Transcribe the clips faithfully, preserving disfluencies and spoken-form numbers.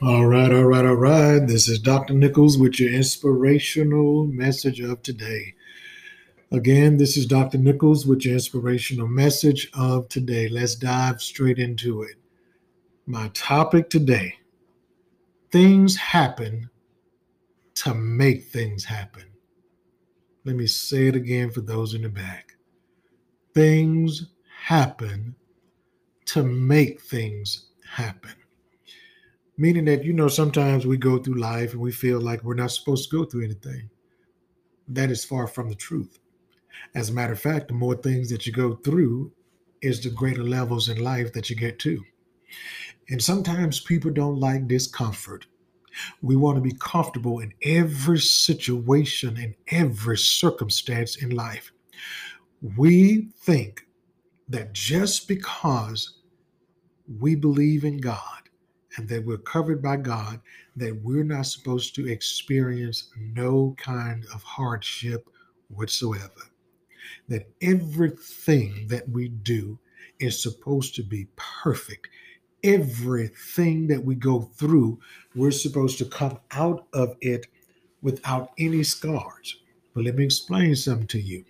All right, all right, all right. This is Doctor Nichols with your inspirational message of today. Again, this is Doctor Nichols with your inspirational message of today. Let's dive straight into it. My topic today: things happen to make things happen. Let me say it again for those in the back. Things happen to make things happen. Meaning that, you know, sometimes we go through life and we feel like we're not supposed to go through anything. That is far from the truth. As a matter of fact, the more things that you go through is the greater levels in life that you get to. And sometimes people don't like discomfort. We want to be comfortable in every situation, in every circumstance in life. We think that just because we believe in God and that we're covered by God, that we're not supposed to experience no kind of hardship whatsoever. That everything that we do is supposed to be perfect. Everything that we go through, we're supposed to come out of it without any scars. But let me explain something to you.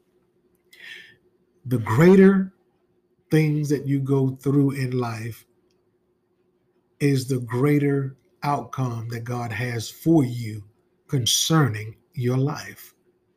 The greater things that you go through in life is the greater outcome that God has for you concerning your life.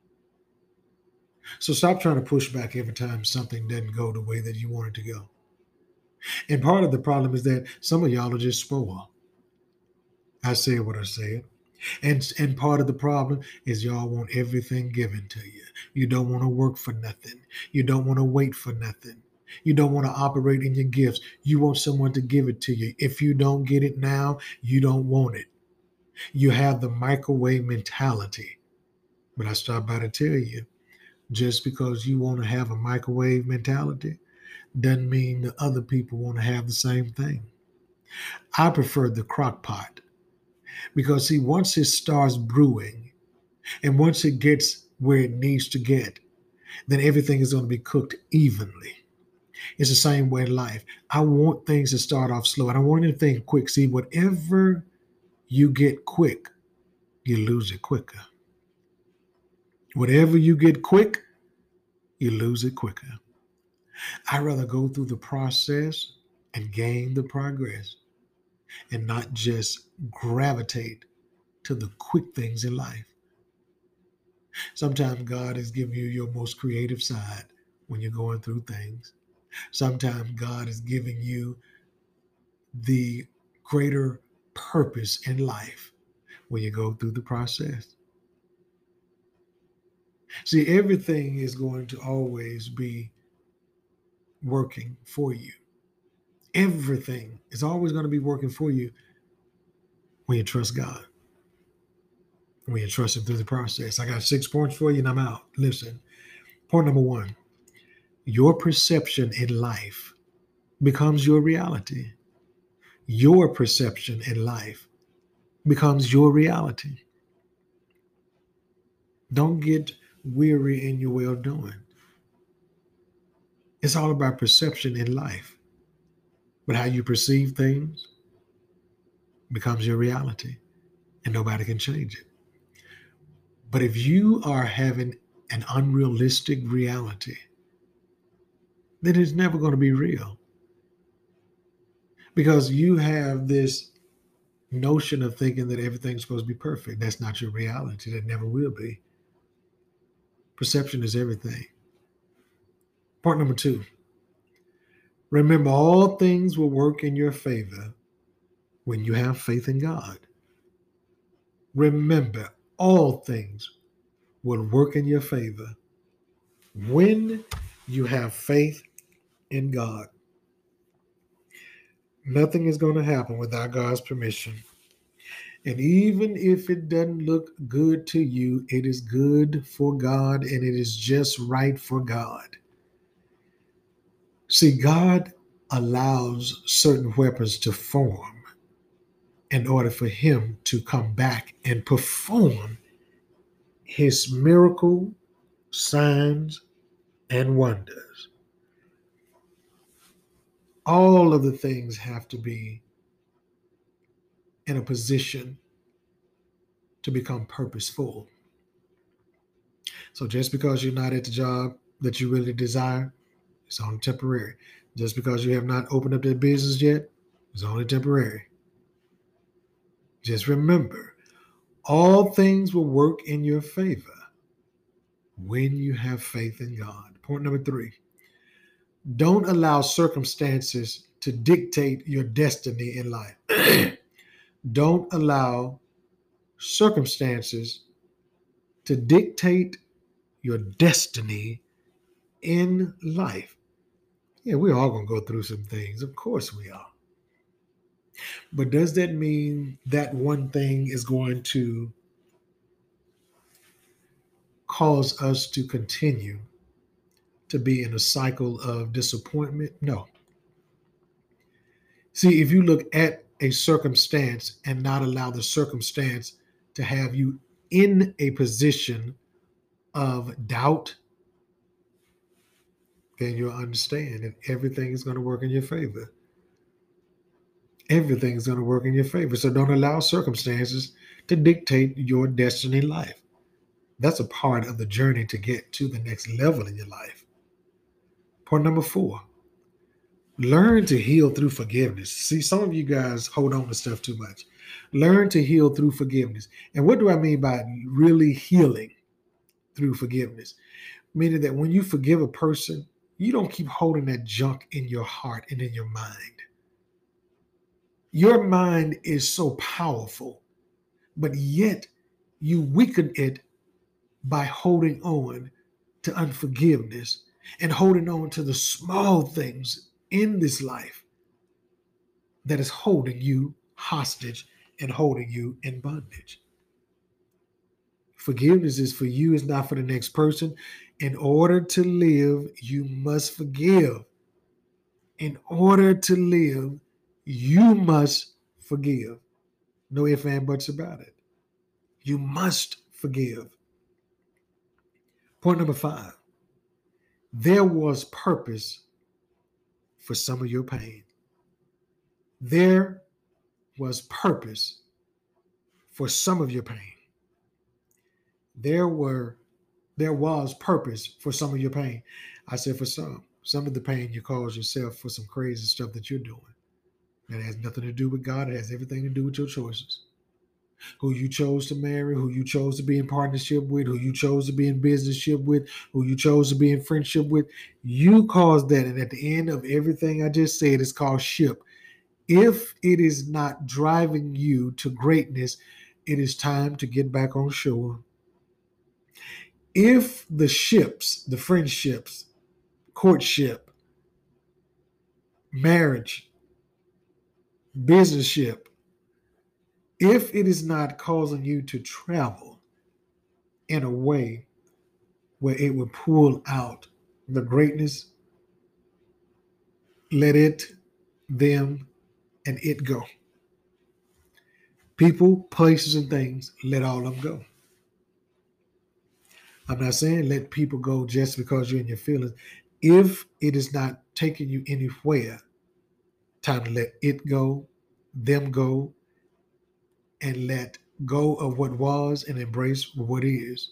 So stop trying to push back every time something doesn't go the way that you want it to go. And part of the problem is that some of y'all are just spoiled. I say what I said. And and part of the problem is y'all want everything given to you. You don't want to work for nothing. You don't want to wait for nothing. You don't want to operate in your gifts. You want someone to give it to you. If you don't get it now, you don't want it. You have the microwave mentality. But I start by to tell you, just because you want to have a microwave mentality doesn't mean the other people want to have the same thing. I prefer the crock pot because, see, once it starts brewing and once it gets where it needs to get, then everything is going to be cooked evenly. It's the same way in life. I want things to start off slow. I don't want anything quick. See, whatever you get quick, you lose it quicker. Whatever you get quick, you lose it quicker. I'd rather go through the process and gain the progress and not just gravitate to the quick things in life. Sometimes God is giving you your most creative side when you're going through things. Sometimes God is giving you the greater purpose in life when you go through the process. See, everything is going to always be working for you. Everything is always going to be working for you when you trust God, when you trust Him through the process. I got six points for you and I'm out. Listen, point number one: your perception in life becomes your reality. Your perception in life becomes your reality. Don't get weary in your well doing. It's all about perception in life. But how you perceive things becomes your reality, and nobody can change it. But if you are having an unrealistic reality, then it's never going to be real because you have this notion of thinking that everything's supposed to be perfect. That's not your reality. That never will be. Perception is everything. Point number two: remember, all things will work in your favor when you have faith in God. Remember, all things will work in your favor when you have faith in God. Nothing is going to happen without God's permission. And even if it doesn't look good to you, it is good for God and it is just right for God. See, God allows certain weapons to form in order for Him to come back and perform His miracle, signs, and wonders. All of the things have to be in a position to become purposeful. So just because you're not at the job that you really desire, it's only temporary. Just because you have not opened up that business yet, it's only temporary. Just remember, all things will work in your favor when you have faith in God. Point number three, don't allow circumstances to dictate your destiny in life. Don't allow circumstances to dictate your destiny in life. Yeah, we're all going to go through some things. Of course we are. But does that mean that one thing is going to cause us to continue to be in a cycle of disappointment? No. See, if you look at a circumstance and not allow the circumstance to have you in a position of doubt, then you'll understand that everything is going to work in your favor. Everything is going to work in your favor. So don't allow circumstances to dictate your destiny in life. That's a part of the journey to get to the next level in your life. Point number four, learn to heal through forgiveness. See, some of you guys hold on to stuff too much. Learn to heal through forgiveness. And what do I mean by really healing through forgiveness? Meaning that when you forgive a person, you don't keep holding that junk in your heart and in your mind. Your mind is so powerful, but yet you weaken it by holding on to unforgiveness and holding on to the small things in this life that is holding you hostage and holding you in bondage. Forgiveness is for you, it's not for the next person. In order to live, you must forgive. In order to live, you must forgive. No ifs, ands, buts about it. You must forgive. Point number five, there was purpose for some of your pain. There was purpose for some of your pain. There were, there was purpose for some of your pain. I said for some. Some of the pain you cause yourself for some crazy stuff that you're doing. That has nothing to do with God. It has everything to do with your choices. Who you chose to marry, who you chose to be in partnership with, who you chose to be in businessship with, who you chose to be in friendship with. You caused that. And at the end of everything I just said, it's called ship. If it is not driving you to greatness, it is time to get back on shore. If the ships, the friendships, courtship, marriage, businessship, if it is not causing you to travel in a way where it will pull out the greatness, let it, them, and it go. People, places, and things, let all of them go. I'm not saying let people go just because you're in your feelings. If it is not taking you anywhere, time to let it go, them go, and let go of what was and embrace what is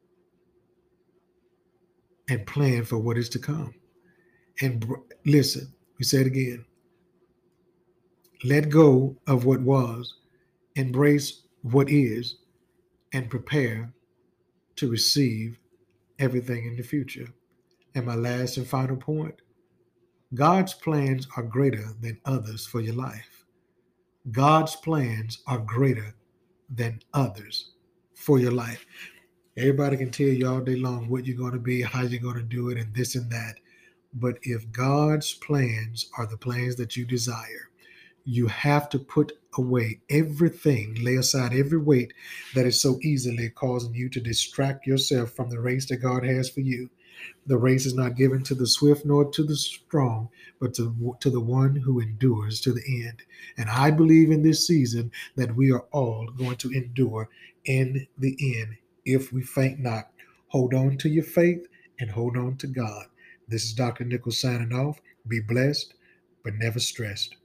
and plan for what is to come. And listen, we say it again. Let go of what was, embrace what is, and prepare to receive everything in the future. And my last and final point, God's plans are greater than others for your life. God's plans are greater than others for your life. Everybody can tell you all day long what you're going to be, how you're going to do it, and this and that. But if God's plans are the plans that you desire, you have to put away everything, lay aside every weight that is so easily causing you to distract yourself from the race that God has for you. The race is not given to the swift nor to the strong, but to, to the one who endures to the end. And I believe in this season that we are all going to endure in the end if we faint not. Hold on to your faith and hold on to God. This is Doctor Nichols signing off. Be blessed, but never stressed.